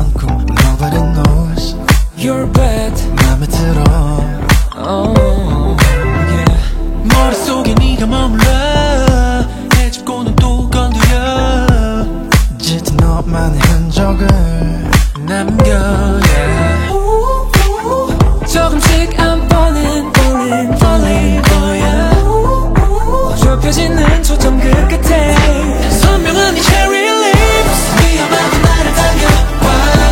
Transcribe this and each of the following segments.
않고 nobody knows You're bad 맘에 들어 oh, yeah. 머릿속에 네가 머물러 해집고는 또 건드려 짙은 너만의 흔적을 남겨 yeah. 조금씩 I'm falling falling falling for you 좁혀지는 초점 그 끝에 선명한 이 cherry lips 위험하게 나를 당겨와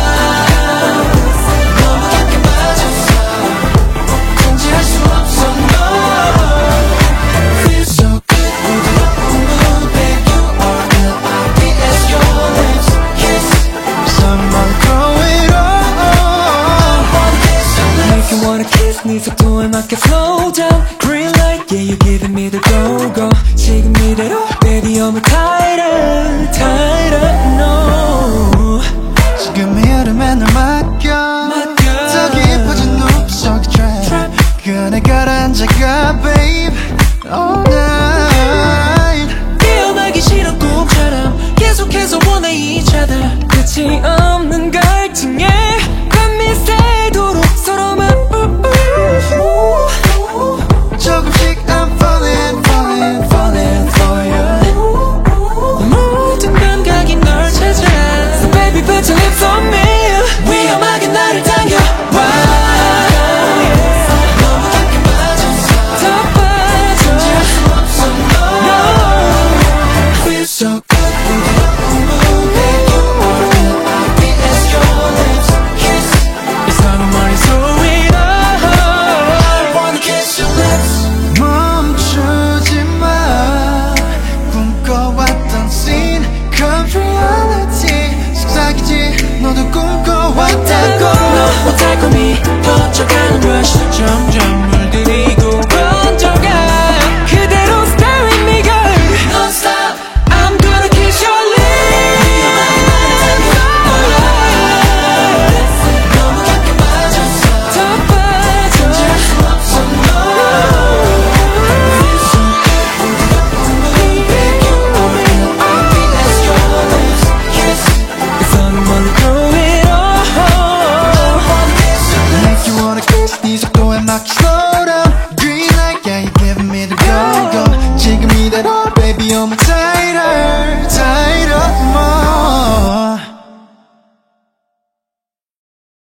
너무 깊게 빠졌어 통제할 수 없어 no Feels so good 부드러운 무대 You are L-I-P-S your lips Kiss Someone throw it on Make you wanna kiss 네 속도에 맞게 flow